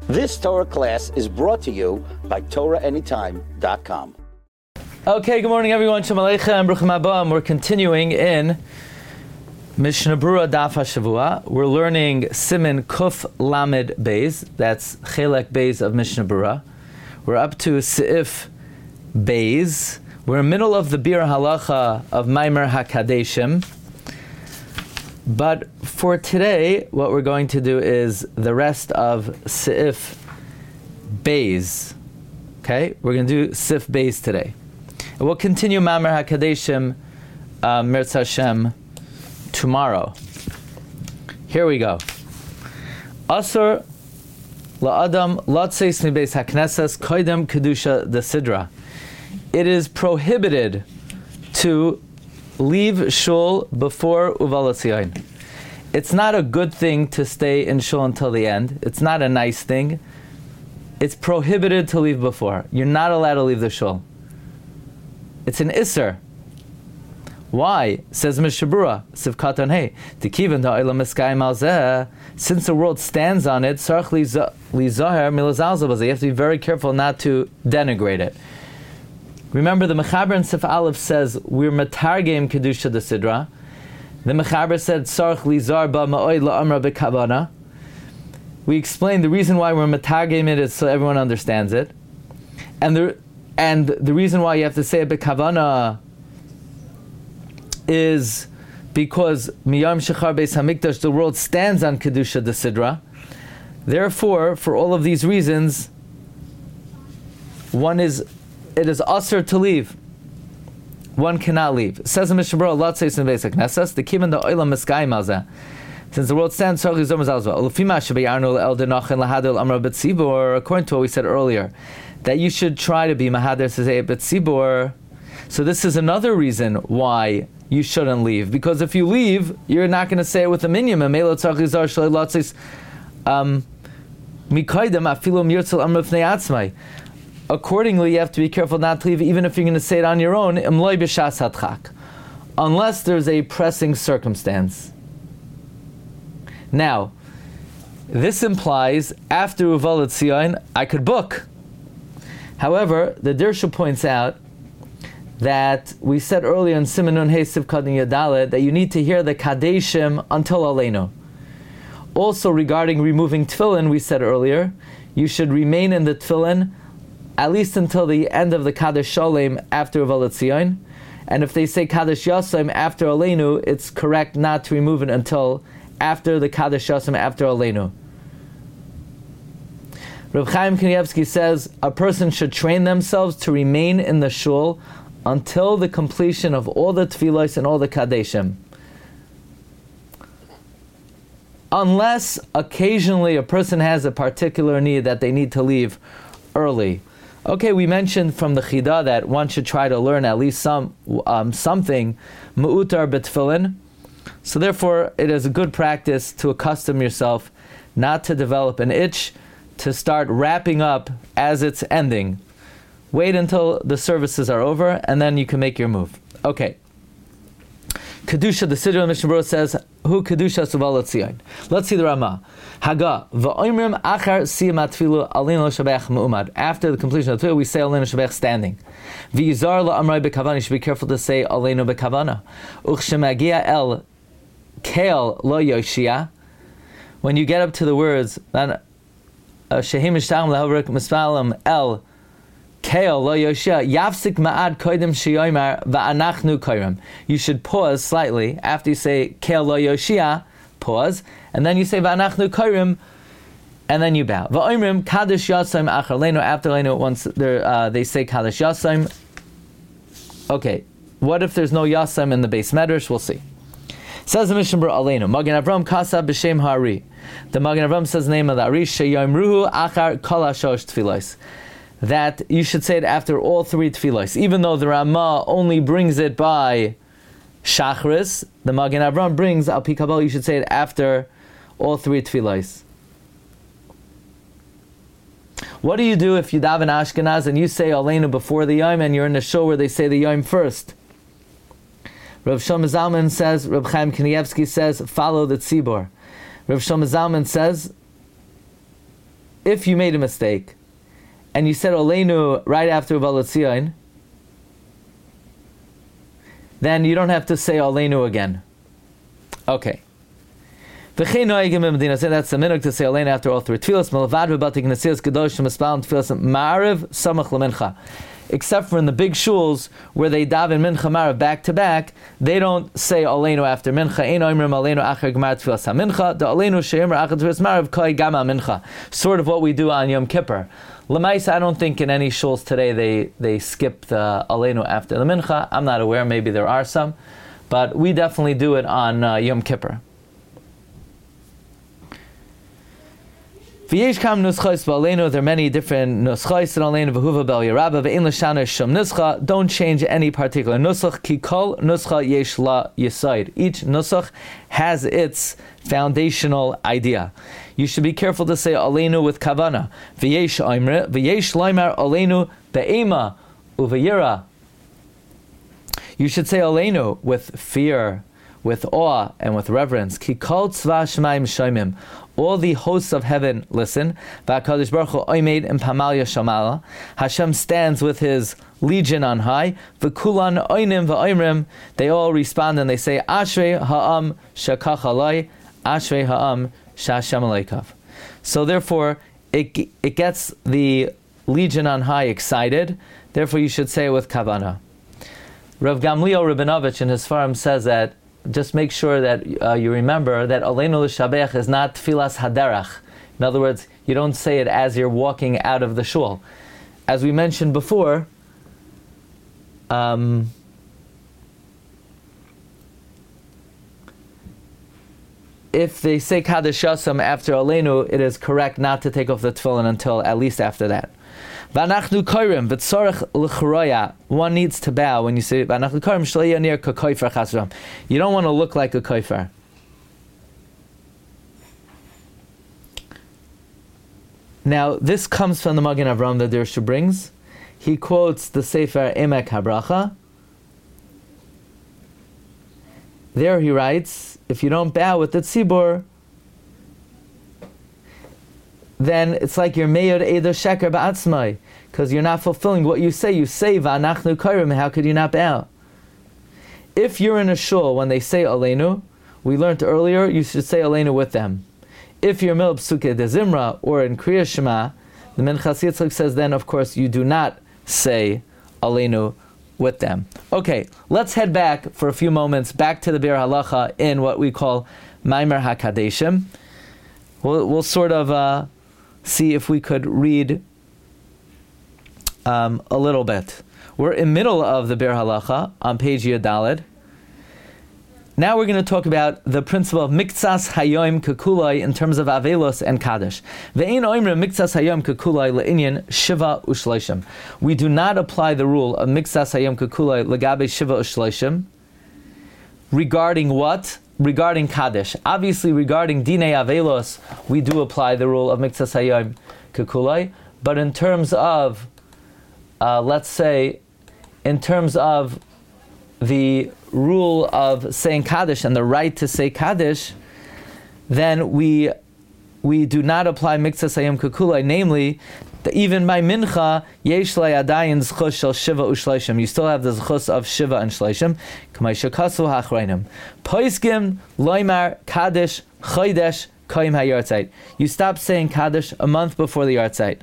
This Torah class is brought to you by TorahAnytime.com. Okay, good morning everyone. Shalom Aleichem, Bruchim Haba. We're continuing in Mishnah Berurah Daf HaShavua. We're learning Siman Kuf Lamed Beis. That's Chelek Beis of Mishnah Berurah. We're up to Seif Beis. We're in the middle of the Bir Halacha of Maimer HaKadeshim. But for today, what we're going to do is the rest of Seif Beis. Okay? We're going to do Seif Beis today. And we'll continue Maimer HaKadeshim, Mirz Hashem, tomorrow. Here we go. Asur la'adam latzeis mibeis haknesses koidem kedusha de sidra. It is prohibited to leave shul before uvalas yain. It's not a good thing to stay in shul until the end. It's not a nice thing. It's prohibited to leave before. You're not allowed to leave the shul. It's an isser. Why? Says Mishnah Berurah, Sivkat on Hey, Tikivan da'olam eskayim alzeh. Since the world stands on it, sarach lizaher milazalza bazeh. You have to be very careful not to denigrate it. Remember, the Mechaber in Sif Aleph says we're matargem kedusha de sidra. The Mechaber said sarach lizar ba ma'oy la'amra bekavana. We explained the reason why we're matargem it is so everyone understands it, and the reason why you have to say it bekavana is because Miyam Shechar Beis Hamikdash, the world stands on Kedusha de Sidra. Therefore, for all of these reasons, it is usher to leave. One cannot leave. Says the Mishnah Berurah, Lot says in Beis HaKnesses, the Kivan the Oilam Eskayim Alzeh. Since the world stands, according to what we said earlier, that you should try to be Mahader Sezei Betzibor. So this is another reason why you shouldn't leave. Because if you leave, you're not going to say it with a minyan. Accordingly, you have to be careful not to leave, even if you're going to say it on your own, unless there's a pressing circumstance. Now, this implies after Uvalat Tzion, I could book. However, the Dirsha points out that we said earlier in Siman Nun Hey Sivkat Yadalet that you need to hear the Kadeshim until Aleinu. Also regarding removing tefillin, we said earlier, you should remain in the tefillin at least until the end of the Kadesh Shalem after Uvalat Tzion. And if they say Kadesh Yasem after Aleinu, it's correct not to remove it until after the Kadesh Yasem after Aleinu. Reb Chaim Kanievsky says a person should train themselves to remain in the shul until the completion of all the tefillos and all the kadeshim. Unless occasionally a person has a particular need that they need to leave early. Okay, we mentioned from the Chidah that one should try to learn at least something, mu'utar b'tefillin. So therefore, it is a good practice to accustom yourself not to develop an itch to start wrapping up as it's ending. Wait until the services are over, and then you can make your move. Okay. Kedusha, the Siddur Mishnah Berurah says, Hu Kedusha Suvalat Tzion. Let's see the Ramah. Haga, V'oimrim achar siyam atfilu alinu l'shabech mu'umad. After the completion of the tefillah, we say alinu l'shabech standing. V'yizar la'amrai b'kavana. You should be careful to say alinu b'kavana. Uchshemagia el keil lo yoshia. When you get up to the words, Shehim ishtachim lehavrik mispalam el Keil lo yoshia yafsik ma'ad koidem sheyoymar va'anachnu koyrem. You should pause slightly after you say Keil lo yoshia, pause, and then you say va'anachnu koyrem, and then you bow. Va'oimrim kadosh yasaim achar leinu. After leinu, once they say kadosh yasaim. Okay, what if there's no yasaim in the base medrash? We'll see. Says the Mishnah Berurah Aleinu. Magen Avram Kasa b'shem Hari. The Magen Avram says the name of the Ari sheyomruhu achar kol hashosh tefillos. That you should say it after all three tefillos. Even though the Ramah only brings it by Shachris, the Magen Avram brings Al Pi Kabbalah, you should say it after all three tefillos. What do you do if you daven Ashkenaz and you say Aleinu before the Yom and you're in a show where they say the Yom first? Rav Shlomo Zalman says, Rav Chaim Kanievsky says, follow the tzibor. Rav Shlomo Zalman says, if you made a mistake and you said Oleinu right after Uva L'Tzion, then you don't have to say Oleinu again. Okay. That's the minhag to say Oleinu after all three tefillas. Melavad v'batik nesilas kadosh mispal tefillas ma'ariv samach lemincha. Except for in the big shuls where they daven mincha ma'ariv back to back, they don't say Oleinu after mincha. Ein oimrim Oleinu achar gemar tefillas hamincha. The Oleinu she'imr achar tefillas ma'ariv koi gama mincha. Sort of what we do on Yom Kippur. L'maisa, I don't think in any shuls today they skip the Oleinu after the mincha. I'm not aware. Maybe there are some, but we definitely do it on Yom Kippur. There are many different nuschos in Oleinu. V'huva bel yarabba ve'in l'shana shum nuscha. Don't change any particular nusach. Ki kol nuscha yesh la yisaid. Each nusach has its foundational idea. You should be careful to say Oleinu with kavana. V'yesh oimre v'yesh loymar Oleinu be'ema uvayira. You should say Oleinu with fear, with awe, and with reverence. Ki kol tzva shemaim shoymim. All the hosts of heaven listen. V'akadosh baruch hu oimed in pamalya shamala. Hashem stands with his legion on high. V'kulan oinim v'oimrim. They all respond and they say, Ashrei ha'am shakach alai. Ashrei ha'am shashem aleikav. So therefore, it gets the legion on high excited. Therefore, you should say it with kavana. Rav Gamliel Rabinovich in his Sfarim says that just make sure that you remember that Oleinu l'shabeach is not tfilas haderach. In other words, you don't say it as you're walking out of the shul. As we mentioned before, if they say Kaddish Yasam after Oleinu, it is correct not to take off the tefillin until at least after that. V'anachnu koirim v'tzorech l'chroya. One needs to bow when you say v'anachnu koirim shlo yanir k'koifer chasram. You don't want to look like a koifer. Now, this comes from the Magen Avraham that Dirshu brings. He quotes the Sefer Emek HaBracha. There he writes, if you don't bow with the tzibur, then it's like you're meyod eidah sheker ba'atzmai, because you're not fulfilling what you say. You say v'anachnu koirim, how could you not bow? If you're in a shul when they say Oleinu, we learned earlier, you should say Oleinu with them. If you're mil psuke de zimra or in Kriya Shema, the Minchas Yitzchak says then, of course, you do not say Oleinu with them. Okay, let's head back for a few moments, back to the Bir Halacha in what we call Maimer HaKadeshim. We'll sort of see if we could read a little bit. We're in the middle of the Bir Halacha on page Yud Daled. Now we're going to talk about the principle of Miktsas Hayom Kekulai in terms of Avelos and Kaddish. Ve'ein oimre Miktsas Hayom Kekulai le'inyan Shiva Ushleishim. We do not apply the rule of Miktsas Hayom Kekulai legabe Shiva Ushleishim. Regarding what? Regarding Kaddish. Obviously, regarding Dinei Avelos, we do apply the rule of Miktsas Hayom Kekulai. But in terms of, let's say, in terms of the rule of saying Kaddish and the right to say Kaddish, then we do not apply Miktsas Hayom Kekulai, namely, even by Mincha, Yesh Adayin Zchus Shel Shiva Ushleishim. You still have the Zchus of Shiva and Shleishim. K'may Shekasu Hachrainim. Poiskim Loimar Kaddish Chodesh Koyim HaYartzeit. You stop saying Kaddish a month before the Yartzeit.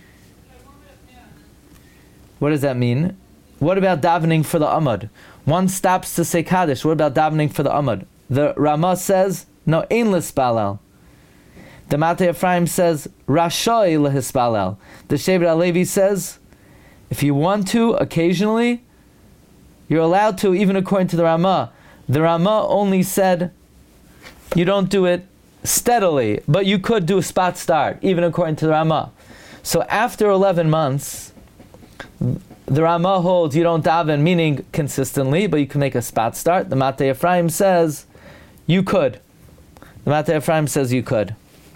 What does that mean? What about davening for the Amud? One stops to say Kaddish. What about davening for the Amud? The Ramah says, no, ein l'spalel. The Matei Ephraim says, Rashoi lehispalel. The Shevet HaLevi says, if you want to, occasionally, you're allowed to, even according to the Ramah. The Ramah only said, you don't do it steadily, but you could do a spot start, even according to the Ramah. So after 11 months, the Ramah holds you don't daven, meaning consistently, but you can make a spot start. The Matei Ephraim says you could. The Matei Ephraim says you could.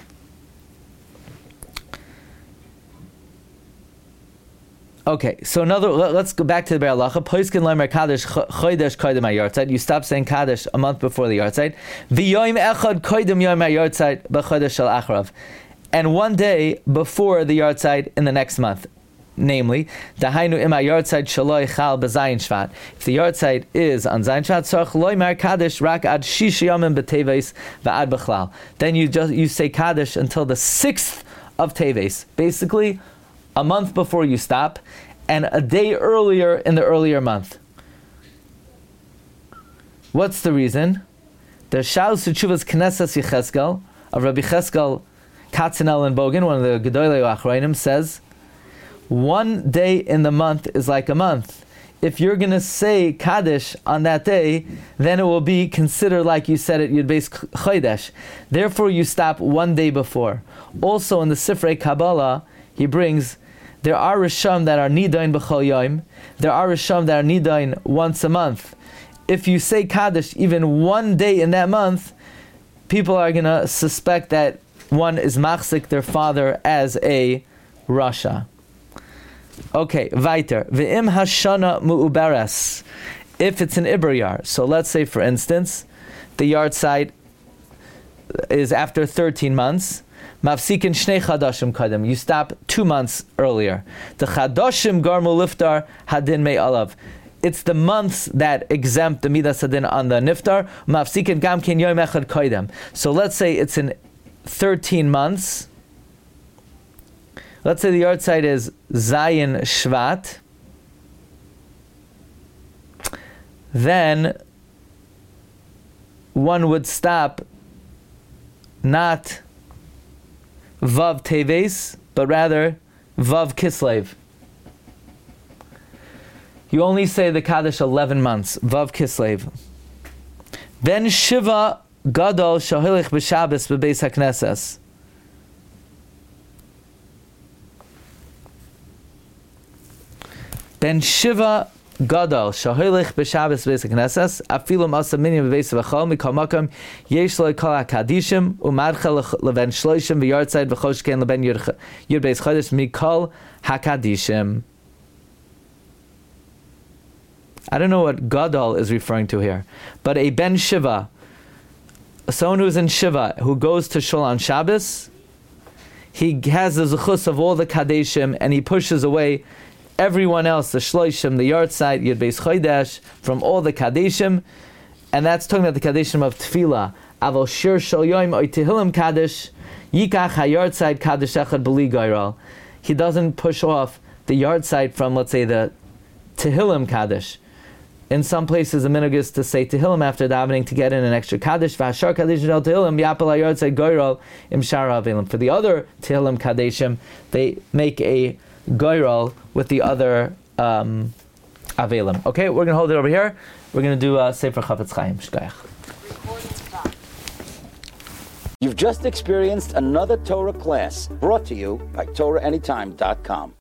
Okay, so let's go back to the Bir Halacha. Poiskin Leimer Kaddish Chodesh Koydem HaYartzeit. You stop saying Kaddish a month before the Yartzeit. V'yoim echad Koydem Yom HaYartzeit b'Chodesh Shel Achrav. and 1 day before the yahrzeit in the next month. Namely, dahainu ima yahrzeit shaloi chal b'zayin shvat. If the yahrzeit is on zayin shvat, tzarich loy mar kaddish rak ad shish yamim b'teves v'ad b'chlal. Then you say kaddish until the 6th of Teves, basically a month before you stop, and a day earlier in the earlier month. What's the reason? The Shaus Teshuvas Knesses Yecheskel of Rabbi Cheskel Katzenel and Bogan, one of the Gedolei Achrayim, says 1 day in the month is like a month. If you're going to say Kaddish on that day, then it will be considered like you said it Yud Beis Chodesh. Therefore, you stop 1 day before. Also, in the Sifrei Kabbalah, he brings, there are Risham that are Nidain B'chol Yom, there are Risham that are Nidain once a month. If you say Kaddish even 1 day in that month, people are going to suspect that one is machzik their father as a Rasha. Okay, weiter. Ve'im hashana mu'uberes. If it's an Iber. So let's say, for instance, the yahrzeit is after 13 months. Mafsikin shnei chadashim kadem. You stop 2 months earlier. The chadashim garmu liftar hadin mei alav. It's the months that exempt the midas hadin on the niftar. Mafsikin gam ken yom echad kadem. So let's say it's in 13 months. Let's say the yahrzeit is Zayin Shvat. Then one would stop not Vav Teves, but rather Vav Kislev. You only say the Kaddish 11 months, Vav Kislev. Then Shiva Gadol Shohilich B'Shabbos B'Beis HaKnesses. Ben Shiva Gadol Shohilich B'Shabbos B'Beis HaKnesses Afilu Masa Minim B'Beis V'Chol Mikol Makom Yesh Lo Kol HaKadishim Umadcha Leven Shloishim V'Yartzeit V'Chosh Ken Leben Yud Beis Chodesh Mikol HaKadishim. I don't know what Gadol is referring to here, but a Ben Shiva, someone who's in Shiva, who goes to Shul on Shabbos, he has the zechus of all the Kadeshim, and he pushes away everyone else, the Shloishim, the Yahrzeit, Yud Beis Chodesh, from all the Kadeshim, and that's talking about the Kadeshim of Tefillah. Avol Shir Shal Yom Oy Tehillim Kaddish, Yikach HaYartzeit Kaddish Echad B'li Gairal. He doesn't push off the Yahrzeit from, let's say, the Tehillim Kaddish. In some places, the minhag is to say Tehillim after davening to get in an extra Kaddish. V'hashar Kaddish Del Tehillim Yapel HaYartzeit Gairal Im Shara Avelim. For the other Tehillim Kadeshim, they make a Gairal with the other Avelim. Okay, we're going to hold it over here. We're going to do Sefer Chafetz Chaim. Shkayach. You've just experienced another Torah class brought to you by TorahAnytime.com.